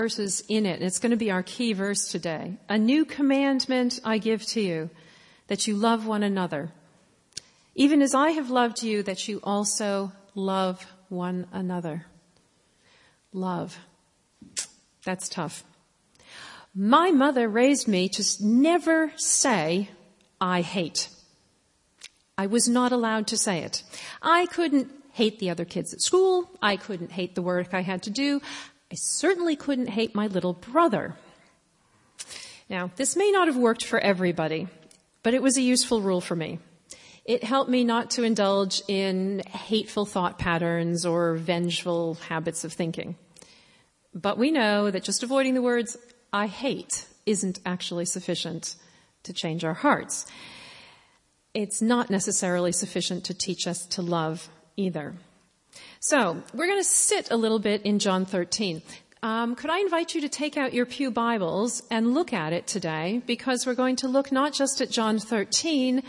verses in it. It's going to be our key verse today. A new commandment I give to you, that you love one another. Even as I have loved you, that you also love one another. Love. That's tough. My mother raised me to never say, I hate. I was not allowed to say it. I couldn't hate the other kids at school. I couldn't hate the work I had to do. I certainly couldn't hate my little brother. Now, this may not have worked for everybody, but it was a useful rule for me. It helped me not to indulge in hateful thought patterns or vengeful habits of thinking. But we know that just avoiding the words, I hate, isn't actually sufficient to change our hearts. It's not necessarily sufficient to teach us to love either. So, we're going to sit a little bit in John 13. Could I invite you to take out your pew Bibles and look at it today, because we're going to look not just at John 13,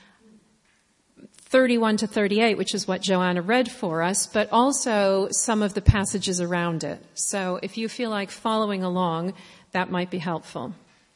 31 to 38, which is what Joanna read for us, but also some of the passages around it. So if you feel like following along, that might be helpful.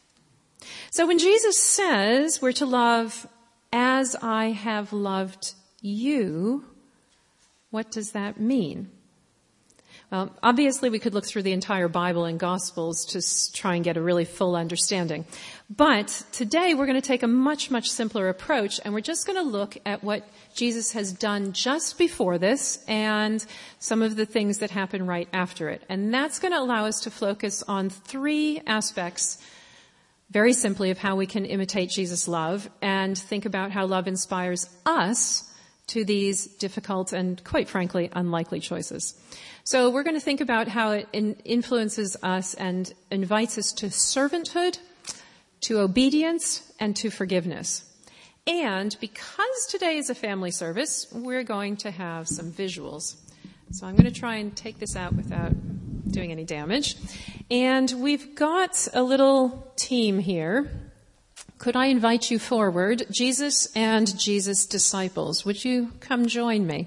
So when Jesus says we're to love as I have loved you, what does that mean? Well, obviously we could look through the entire Bible and Gospels to try and get a really full understanding. But today we're going to take a much, much simpler approach, and we're just going to look at what Jesus has done just before this and some of the things that happen right after it. And that's going to allow us to focus on three aspects, very simply, of how we can imitate Jesus' love and think about how love inspires us to these difficult and, quite frankly, unlikely choices. So we're going to think about how it influences us and invites us to servanthood, to obedience, and to forgiveness. And because today is a family service, we're going to have some visuals. So I'm going to try and take this out without doing any damage. And we've got a little team here. Could I invite you forward? Jesus and Jesus' disciples. Would you come join me?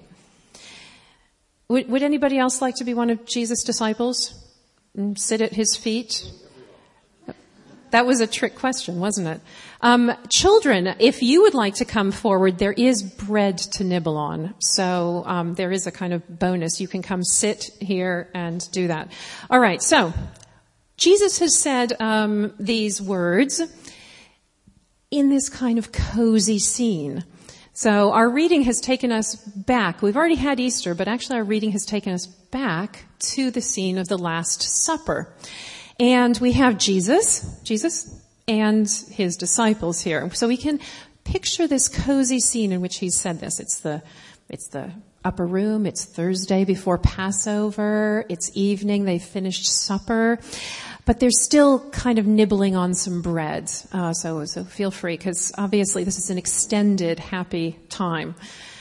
Would anybody else like to be one of Jesus' disciples and sit at his feet? That was a trick question, wasn't it? Children, if you would like to come forward, there is bread to nibble on. So there is a kind of bonus. You can come sit here and do that. All right, so Jesus has said these words in this kind of cozy scene. So our reading has taken us back. We've already had Easter, but actually our reading has taken us back to the scene of the Last Supper. And we have Jesus and his disciples here. So we can picture this cozy scene in which he said this. It's the upper room. It's Thursday before Passover. It's evening. They've finished supper. But they're still kind of nibbling on some bread. So feel free, because obviously this is an extended, happy time.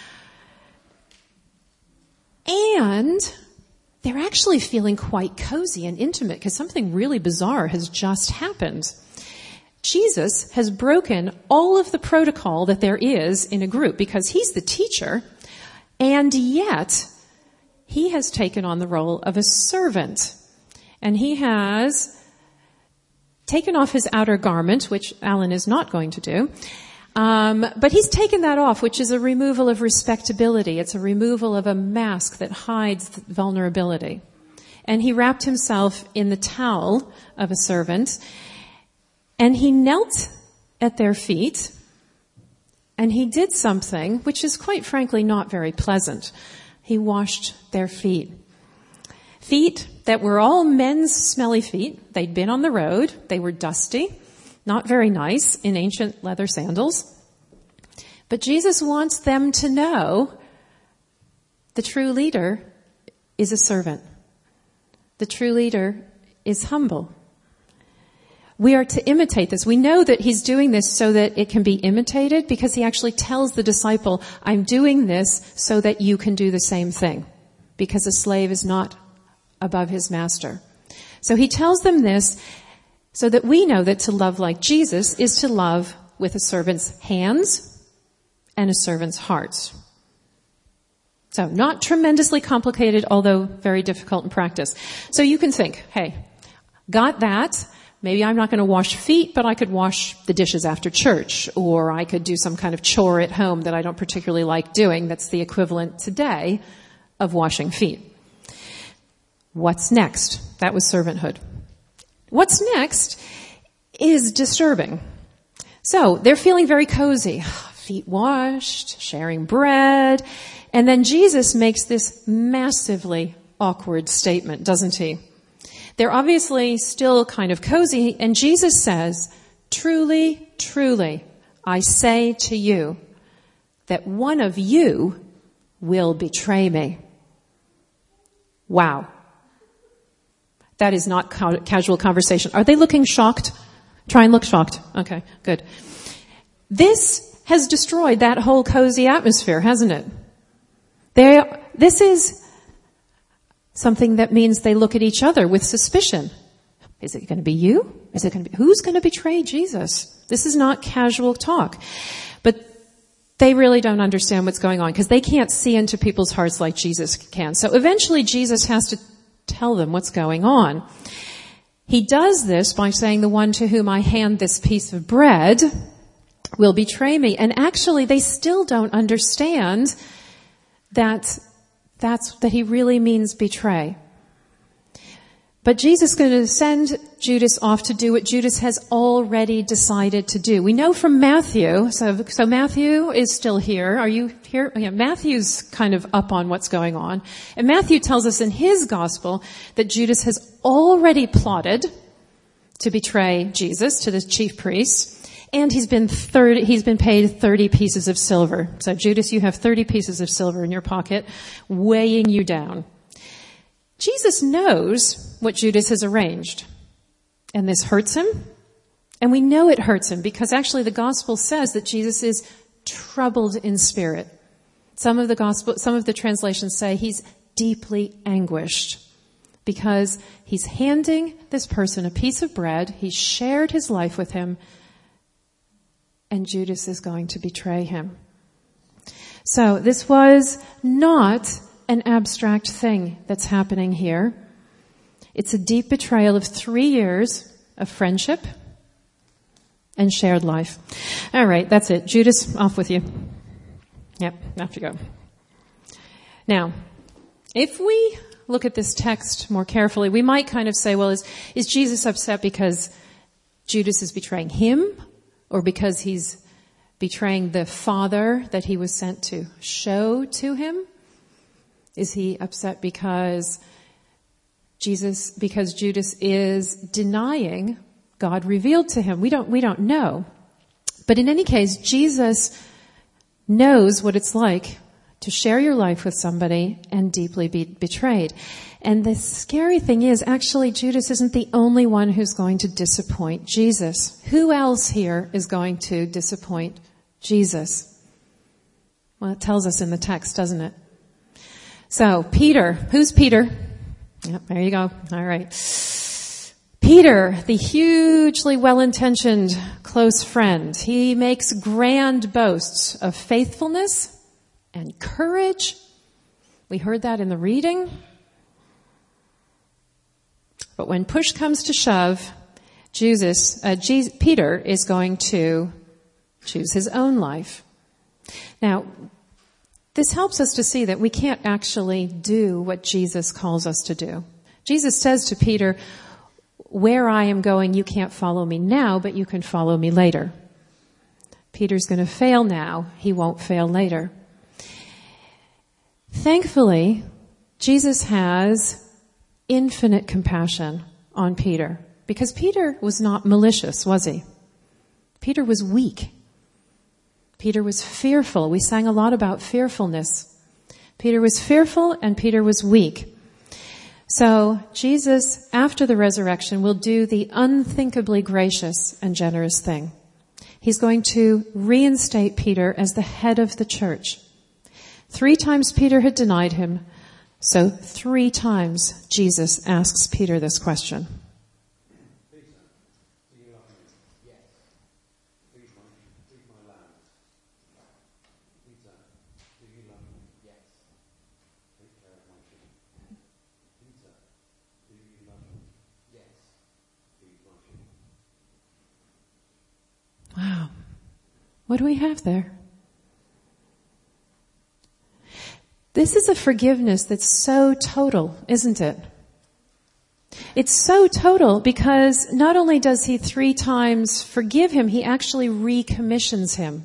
And they're actually feeling quite cozy and intimate, because something really bizarre has just happened. Jesus has broken all of the protocol that there is in a group, because he's the teacher, and yet he has taken on the role of a servant. And he has taken off his outer garment, which Alan is not going to do. But he's taken that off, which is a removal of respectability. It's a removal of a mask that hides vulnerability. And he wrapped himself in the towel of a servant. And he knelt at their feet. And he did something which is quite frankly not very pleasant. He washed their feet. Feet that were all men's smelly feet. They'd been on the road. They were dusty, not very nice, in ancient leather sandals. But Jesus wants them to know the true leader is a servant. The true leader is humble. We are to imitate this. We know that he's doing this so that it can be imitated, because he actually tells the disciple, I'm doing this so that you can do the same thing, because a slave is not above his master. So he tells them this so that we know that to love like Jesus is to love with a servant's hands and a servant's heart. So not tremendously complicated, although very difficult in practice. So you can think, hey, Got that. Maybe I'm not going to wash feet, but I could wash the dishes after church, or I could do some kind of chore at home that I don't particularly like doing. That's the equivalent today of washing feet. What's next? That was servanthood. What's next is disturbing. So they're feeling very cozy. Feet washed, sharing bread. And then Jesus makes this massively awkward statement, doesn't he? They're obviously still kind of cozy, and Jesus says, "Truly, truly, I say to you that one of you will betray me." Wow. That is not casual conversation. Are they looking shocked? Try and look shocked. Okay, good. This has destroyed that whole cozy atmosphere, hasn't it? This is something that means they look at each other with suspicion. Is it going to be you? Who's going to betray Jesus? This is not casual talk. But they really don't understand what's going on because they can't see into people's hearts like Jesus can. So eventually Jesus has to tell them what's going on. He does this by saying, "The one to whom I hand this piece of bread will betray me." And actually they still don't understand that he really means betray. But Jesus is going to send Judas off to do what Judas has already decided to do. We know from Matthew, so Matthew is still here. Are you here? Yeah, Matthew's kind of up on what's going on. And Matthew tells us in his gospel that Judas has already plotted to betray Jesus to the chief priests. And he's been paid 30 pieces of silver. So Judas, you have 30 pieces of silver in your pocket, weighing you down. Jesus knows what Judas has arranged. And this hurts him. And we know it hurts him because actually the gospel says that Jesus is troubled in spirit. Some of the translations say he's deeply anguished because he's handing this person a piece of bread. He's shared his life with him. And Judas is going to betray him. So this was not an abstract thing that's happening here. It's a deep betrayal of 3 years of friendship and shared life. All right, that's it. Judas, off with you. Yep, off you go. Now, if we look at this text more carefully, we might kind of say, well, is Jesus upset because Judas is betraying him? Or because he's betraying the Father that he was sent to show to him? Is he upset because Judas is denying God revealed to him? We don't know. But in any case, Jesus knows what it's like to share your life with somebody and deeply be betrayed. And the scary thing is, actually, Judas isn't the only one who's going to disappoint Jesus. Who else here is going to disappoint Jesus? Well, it tells us in the text, doesn't it? So, Peter. Who's Peter? Yep, there you go. All right. Peter, the hugely well-intentioned close friend. He makes grand boasts of faithfulness and courage. We heard that in the reading. But when push comes to shove, Peter is going to choose his own life. Now, this helps us to see that we can't actually do what Jesus calls us to do. Jesus says to Peter, "Where I am going, you can't follow me now, but you can follow me later." Peter's going to fail now. He won't fail later. Thankfully, Jesus has infinite compassion on Peter because Peter was not malicious, was he? Peter was weak. Peter was fearful. We sang a lot about fearfulness. Peter was fearful and Peter was weak. So Jesus, after the resurrection, will do the unthinkably gracious and generous thing. He's going to reinstate Peter as the head of the church. 3 times Peter had denied him. So 3 times Jesus asks Peter this question. Peter, do you love me? Yes. Feed my lambs. Peter, do you love me? Yes. Take care of my sheep. Peter, do you love me? Yes. What do we have there? This is a forgiveness that's so total, isn't it? It's so total because not only does he 3 times forgive him, he actually recommissions him.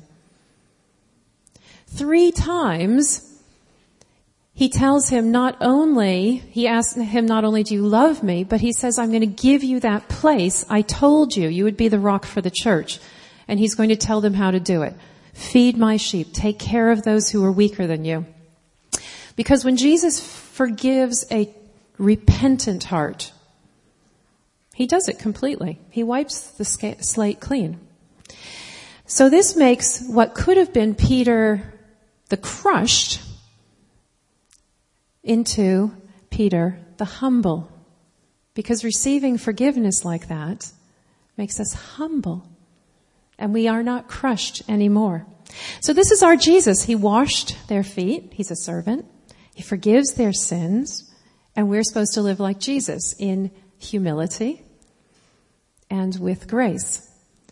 3 times he tells him he asks him not only do you love me, but he says, I'm going to give you that place. I told you would be the rock for the church. And he's going to tell them how to do it. Feed my sheep. Take care of those who are weaker than you. Because when Jesus forgives a repentant heart, he does it completely. He wipes the slate clean. So this makes what could have been Peter the crushed into Peter the humble. Because receiving forgiveness like that makes us humble. And we are not crushed anymore. So this is our Jesus. He washed their feet. He's a servant. He forgives their sins. And we're supposed to live like Jesus in humility and with grace.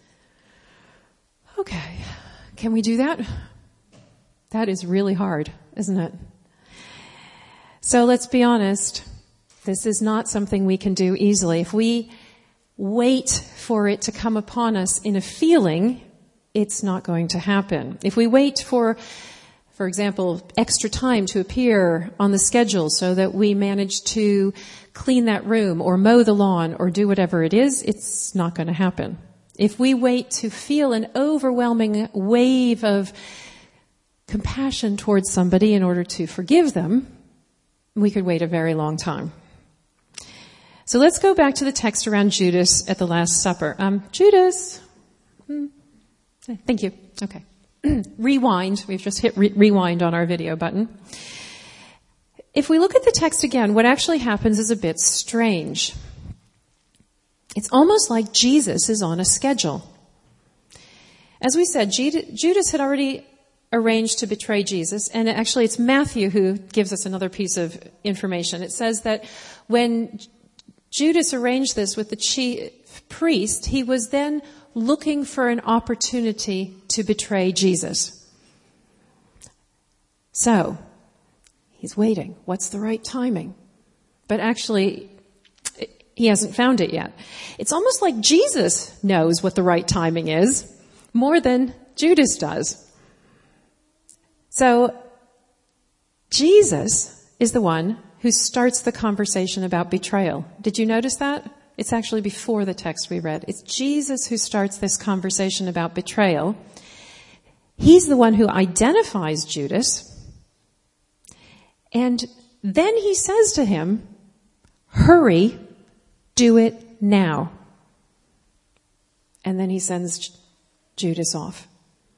Okay. Can we do that? That is really hard, isn't it? So let's be honest. This is not something we can do easily. If we wait for it to come upon us in a feeling, it's not going to happen. If we wait for example, extra time to appear on the schedule so that we manage to clean that room or mow the lawn or do whatever it is, it's not going to happen. If we wait to feel an overwhelming wave of compassion towards somebody in order to forgive them, we could wait a very long time. So let's go back to the text around Judas at the Last Supper. Judas. Thank you. Okay. Rewind. We've just hit rewind on our video button. If we look at the text again, what actually happens is a bit strange. It's almost like Jesus is on a schedule. As we said, Judas had already arranged to betray Jesus, and actually it's Matthew who gives us another piece of information. It says that when Judas arranged this with the chief priest, he was then looking for an opportunity to betray Jesus. So, he's waiting. What's the right timing? But actually, he hasn't found it yet. It's almost like Jesus knows what the right timing is more than Judas does. So, Jesus is the one who starts the conversation about betrayal. Did you notice that? It's actually before the text we read. It's Jesus who starts this conversation about betrayal. He's the one who identifies Judas. And then he says to him, hurry, do it now. And then he sends Judas off.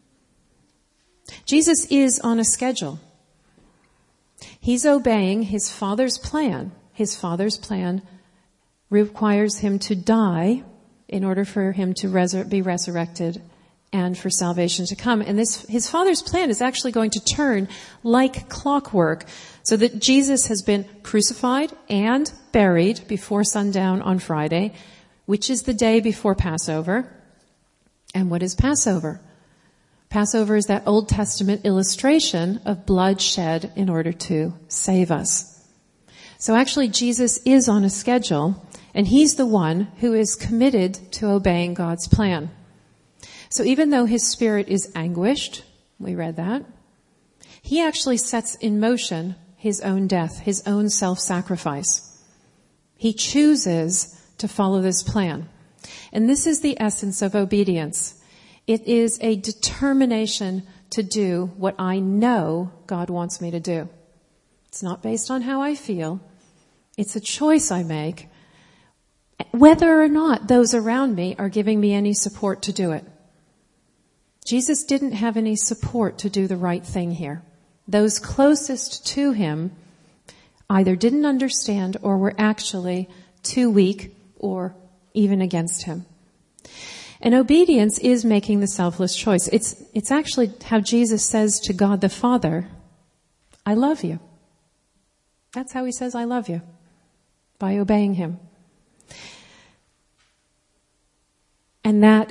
Jesus is on a schedule. He's obeying his Father's plan. His Father's plan requires him to die in order for him to be resurrected and for salvation to come. And his Father's plan is actually going to turn like clockwork so that Jesus has been crucified and buried before sundown on Friday, which is the day before Passover. And what is Passover? Passover is that Old Testament illustration of blood shed in order to save us. So actually Jesus is on a schedule, and he's the one who is committed to obeying God's plan. So even though his spirit is anguished, we read that, he actually sets in motion his own death, his own self-sacrifice. He chooses to follow this plan. And this is the essence of obedience. It is a determination to do what I know God wants me to do. It's not based on how I feel. It's a choice I make, whether or not those around me are giving me any support to do it. Jesus didn't have any support to do the right thing here. Those closest to him either didn't understand or were actually too weak or even against him. And obedience is making the selfless choice. It's actually how Jesus says to God the Father, I love you. That's how he says I love you, by obeying him. And that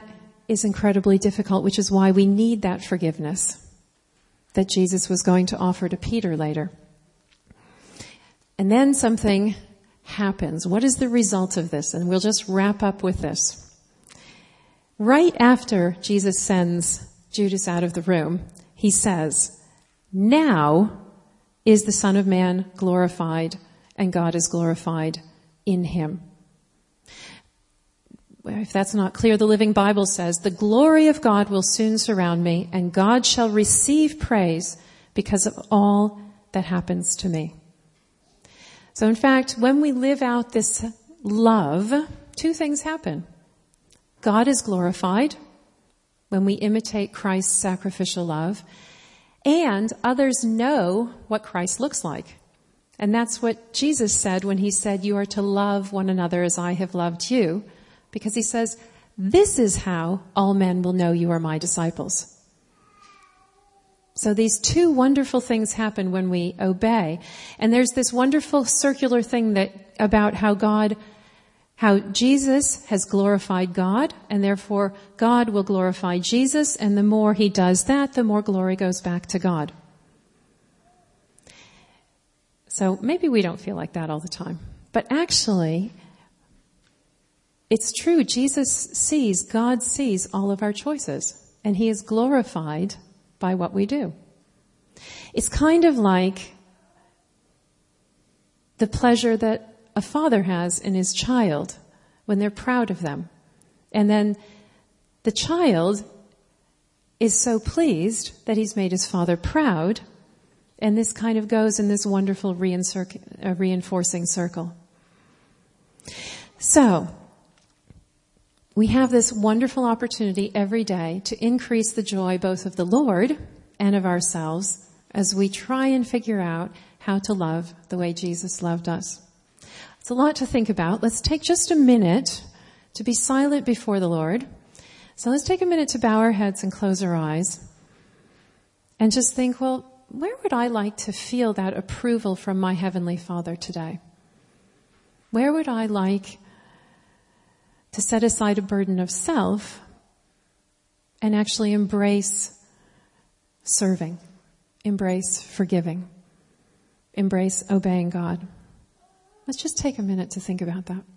is incredibly difficult, which is why we need that forgiveness that Jesus was going to offer to Peter later. And then something happens. What is the result of this? And we'll just wrap up with this. Right after Jesus sends Judas out of the room, he says, "Now is the Son of Man glorified, and God is glorified in him." If that's not clear, the Living Bible says, "The glory of God will soon surround me, and God shall receive praise because of all that happens to me." So in fact, when we live out this love, two things happen. God is glorified when we imitate Christ's sacrificial love, and others know what Christ looks like. And that's what Jesus said when he said, "You are to love one another as I have loved you," because he says, "This is how all men will know you are my disciples." So these two wonderful things happen when we obey. And there's this wonderful circular thing about how Jesus has glorified God, and therefore God will glorify Jesus, and the more he does that, the more glory goes back to God. So maybe we don't feel like that all the time. But actually, it's true. God sees all of our choices, and he is glorified by what we do. It's kind of like the pleasure that a father has in his child when they're proud of them. And then the child is so pleased that he's made his father proud, and this kind of goes in this wonderful reinforcing circle. So, we have this wonderful opportunity every day to increase the joy both of the Lord and of ourselves as we try and figure out how to love the way Jesus loved us. It's a lot to think about. Let's take just a minute to be silent before the Lord. So let's take a minute to bow our heads and close our eyes and just think, well, where would I like to feel that approval from my Heavenly Father today? Where would I like to set aside a burden of self and actually embrace serving, embrace forgiving, embrace obeying God? Let's just take a minute to think about that.